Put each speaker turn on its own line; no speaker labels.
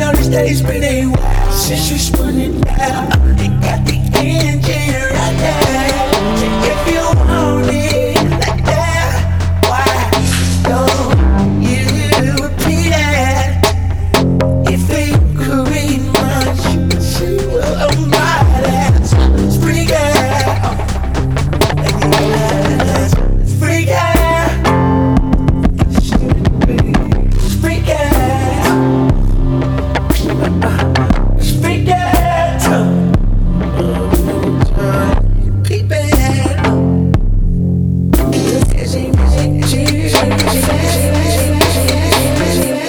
noticed that it's pretty wild since you spun it down. It got the engine right there. If you want it.